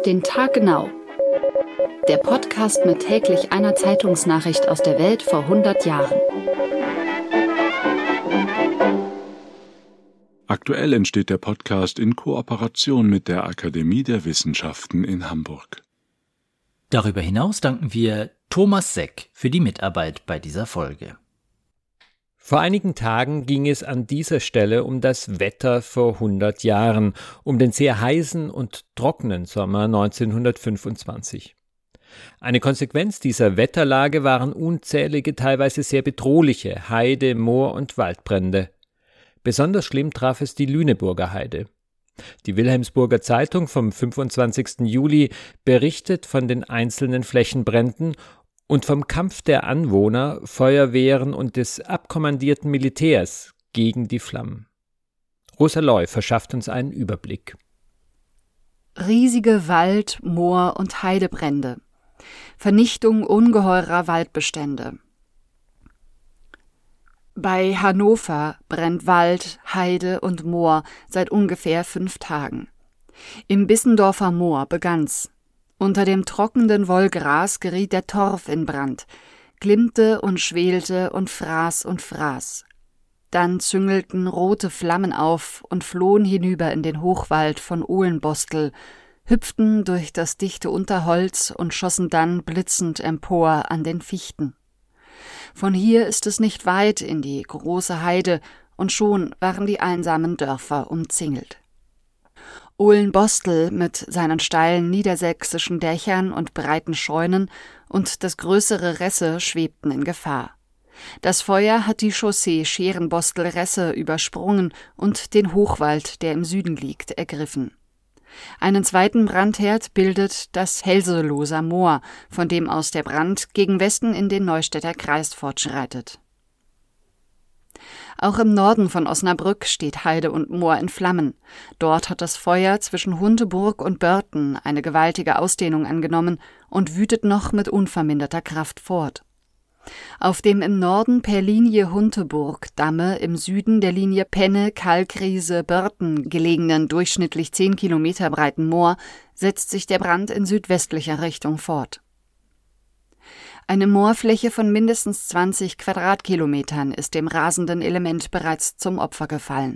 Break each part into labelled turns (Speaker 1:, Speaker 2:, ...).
Speaker 1: den Tag genau. Der Podcast mit täglich einer Zeitungsnachricht aus der Welt vor 100 Jahren.
Speaker 2: Aktuell entsteht der Podcast in Kooperation mit der Akademie der Wissenschaften in Hamburg.
Speaker 3: Darüber hinaus danken wir Thomas Seck für die Mitarbeit bei dieser Folge.
Speaker 4: Vor einigen Tagen ging es an dieser Stelle um das Wetter vor 100 Jahren, um den sehr heißen und trockenen Sommer 1925. Eine Konsequenz dieser Wetterlage waren unzählige, teilweise sehr bedrohliche Heide-, Moor- und Waldbrände. Besonders schlimm traf es die Lüneburger Heide. Die Wilhelmsburger Zeitung vom 25. Juli berichtet von den einzelnen Flächenbränden und vom Kampf der Anwohner, Feuerwehren und des abkommandierten Militärs gegen die Flammen. Rosa Loy verschafft uns einen Überblick.
Speaker 1: Riesige Wald-, Moor- und Heidebrände. Vernichtung ungeheurer Waldbestände. Bei Hannover brennt Wald, Heide und Moor seit ungefähr 5 Tagen. Im Bissendorfer Moor begann's. Unter dem trockenen Wollgras geriet der Torf in Brand, glimmte und schwelte und fraß. Dann züngelten rote Flammen auf und flohen hinüber in den Hochwald von Ohlenbostel, hüpften durch das dichte Unterholz und schossen dann blitzend empor an den Fichten. Von hier ist es nicht weit in die große Heide, und schon waren die einsamen Dörfer umzingelt. Ohlenbostel mit seinen steilen niedersächsischen Dächern und breiten Scheunen und das größere Resse schwebten in Gefahr. Das Feuer hat die Chaussee Scherenbostel-Resse übersprungen und den Hochwald, der im Süden liegt, ergriffen. Einen zweiten Brandherd bildet das Helseloser Moor, von dem aus der Brand gegen Westen in den Neustädter Kreis fortschreitet. Auch im Norden von Osnabrück steht Heide und Moor in Flammen. Dort hat das Feuer zwischen Hunteburg und Börten eine gewaltige Ausdehnung angenommen und wütet noch mit unverminderter Kraft fort. Auf dem im Norden per Linie Hunteburg-Damme, im Süden der Linie Penne-Kalkriese-Börten gelegenen durchschnittlich 10 Kilometer breiten Moor setzt sich der Brand in südwestlicher Richtung fort. Eine Moorfläche von mindestens 20 Quadratkilometern ist dem rasenden Element bereits zum Opfer gefallen.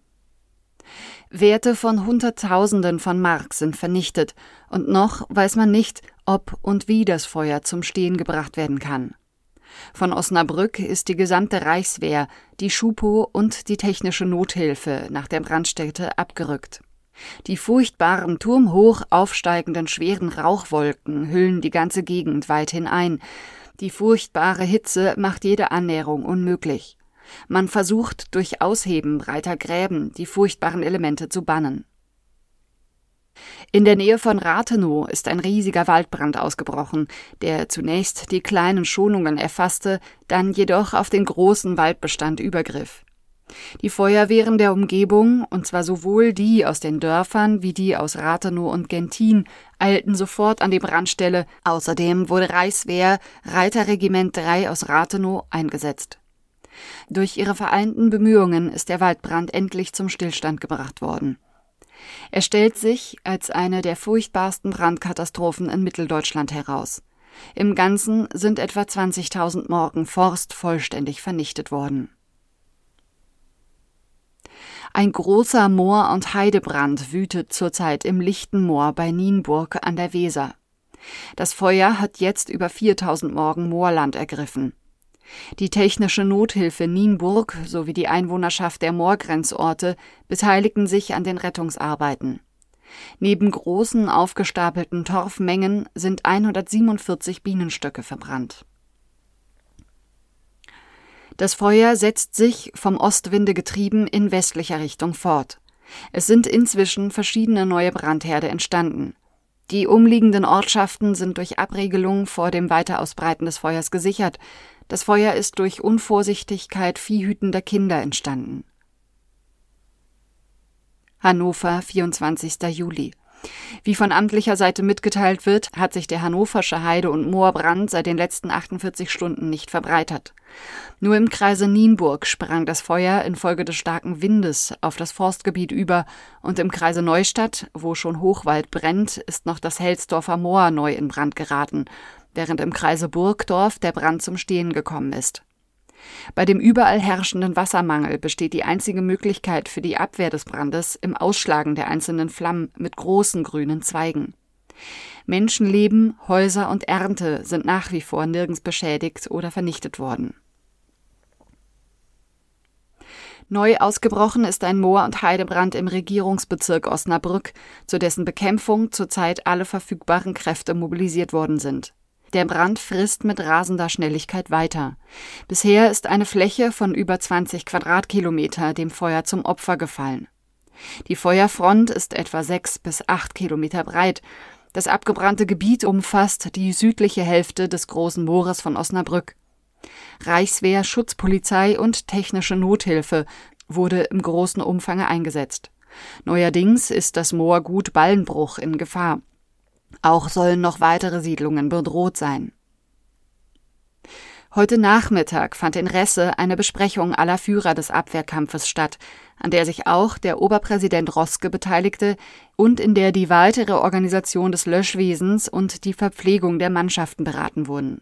Speaker 1: Werte von Hunderttausenden von Mark sind vernichtet und noch weiß man nicht, ob und wie das Feuer zum Stehen gebracht werden kann. Von Osnabrück ist die gesamte Reichswehr, die Schupo und die technische Nothilfe nach der Brandstätte abgerückt. Die furchtbaren turmhoch aufsteigenden schweren Rauchwolken hüllen die ganze Gegend weithin ein. Die furchtbare Hitze macht jede Annäherung unmöglich. Man versucht durch Ausheben breiter Gräben die furchtbaren Elemente zu bannen. In der Nähe von Rathenow ist ein riesiger Waldbrand ausgebrochen, der zunächst die kleinen Schonungen erfasste, dann jedoch auf den großen Waldbestand übergriff. Die Feuerwehren der Umgebung, und zwar sowohl die aus den Dörfern wie die aus Rathenow und Gentin, eilten sofort an die Brandstelle. Außerdem wurde Reichswehr Reiterregiment 3 aus Rathenow eingesetzt. Durch ihre vereinten Bemühungen ist der Waldbrand endlich zum Stillstand gebracht worden. Er stellt sich als eine der furchtbarsten Brandkatastrophen in Mitteldeutschland heraus. Im Ganzen sind etwa 20.000 Morgen Forst vollständig vernichtet worden. Ein großer Moor- und Heidebrand wütet zurzeit im Lichtenmoor bei Nienburg an der Weser. Das Feuer hat jetzt über 4.000 Morgen Moorland ergriffen. Die technische Nothilfe Nienburg sowie die Einwohnerschaft der Moorgrenzorte beteiligten sich an den Rettungsarbeiten. Neben großen aufgestapelten Torfmengen sind 147 Bienenstöcke verbrannt. Das Feuer setzt sich, vom Ostwinde getrieben, in westlicher Richtung fort. Es sind inzwischen verschiedene neue Brandherde entstanden. Die umliegenden Ortschaften sind durch Abriegelung vor dem Weiterausbreiten des Feuers gesichert. Das Feuer ist durch Unvorsichtigkeit viehhütender Kinder entstanden. Hannover, 24. Juli. Wie von amtlicher Seite mitgeteilt wird, hat sich der hannoversche Heide- und Moorbrand seit den letzten 48 Stunden nicht verbreitert. Nur im Kreise Nienburg sprang das Feuer infolge des starken Windes auf das Forstgebiet über und im Kreise Neustadt, wo schon Hochwald brennt, ist noch das Helsdorfer Moor neu in Brand geraten, während im Kreise Burgdorf der Brand zum Stehen gekommen ist. Bei dem überall herrschenden Wassermangel besteht die einzige Möglichkeit für die Abwehr des Brandes im Ausschlagen der einzelnen Flammen mit großen grünen Zweigen. Menschenleben, Häuser und Ernte sind nach wie vor nirgends beschädigt oder vernichtet worden. Neu ausgebrochen ist ein Moor- und Heidebrand im Regierungsbezirk Osnabrück, zu dessen Bekämpfung zurzeit alle verfügbaren Kräfte mobilisiert worden sind. Der Brand frisst mit rasender Schnelligkeit weiter. Bisher ist eine Fläche von über 20 Quadratkilometer dem Feuer zum Opfer gefallen. Die Feuerfront ist etwa 6 bis 8 Kilometer breit. Das abgebrannte Gebiet umfasst die südliche Hälfte des Großen Moores von Osnabrück. Reichswehr, Schutzpolizei und technische Nothilfe wurde im großen Umfang eingesetzt. Neuerdings ist das Moorgut Ballenbruch in Gefahr. Auch sollen noch weitere Siedlungen bedroht sein. Heute Nachmittag fand in Resse eine Besprechung aller Führer des Abwehrkampfes statt, an der sich auch der Oberpräsident Roske beteiligte und in der die weitere Organisation des Löschwesens und die Verpflegung der Mannschaften beraten wurden.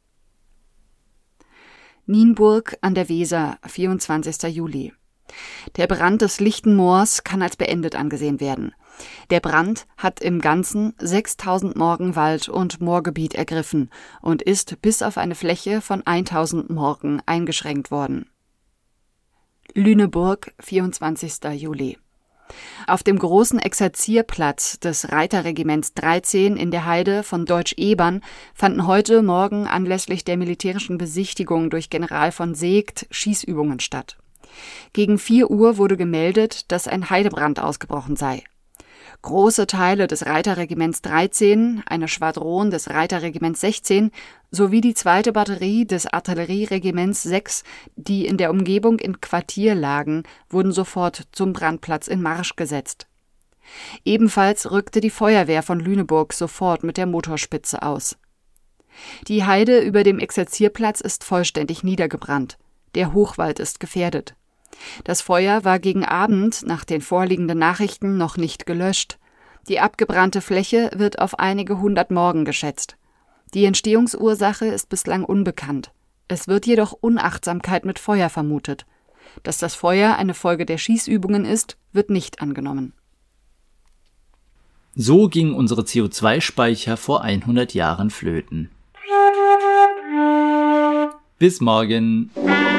Speaker 1: Nienburg an der Weser, 24. Juli. Der Brand des Lichten Moors kann als beendet angesehen werden. Der Brand hat im Ganzen 6.000 Morgen Wald- und Moorgebiet ergriffen und ist bis auf eine Fläche von 1.000 Morgen eingeschränkt worden. Lüneburg, 24. Juli. Auf dem großen Exerzierplatz des Reiterregiments 13 in der Heide von Deutsch-Ebern fanden heute Morgen anlässlich der militärischen Besichtigung durch General von Seeckt Schießübungen statt. Gegen 4 Uhr wurde gemeldet, dass ein Heidebrand ausgebrochen sei. Große Teile des Reiterregiments 13, eine Schwadron des Reiterregiments 16 sowie die 2. Batterie des Artillerieregiments 6, die in der Umgebung in Quartier lagen, wurden sofort zum Brandplatz in Marsch gesetzt. Ebenfalls rückte die Feuerwehr von Lüneburg sofort mit der Motorspitze aus. Die Heide über dem Exerzierplatz ist vollständig niedergebrannt. Der Hochwald ist gefährdet. Das Feuer war gegen Abend nach den vorliegenden Nachrichten noch nicht gelöscht. Die abgebrannte Fläche wird auf einige 100 Morgen geschätzt. Die Entstehungsursache ist bislang unbekannt. Es wird jedoch Unachtsamkeit mit Feuer vermutet. Dass das Feuer eine Folge der Schießübungen ist, wird nicht angenommen.
Speaker 3: So gingen unsere CO2-Speicher vor 100 Jahren flöten. Bis morgen.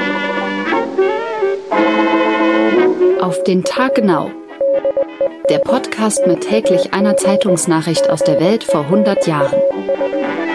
Speaker 1: Auf den Tag genau. Der Podcast mit täglich einer Zeitungsnachricht aus der Welt vor 100 Jahren.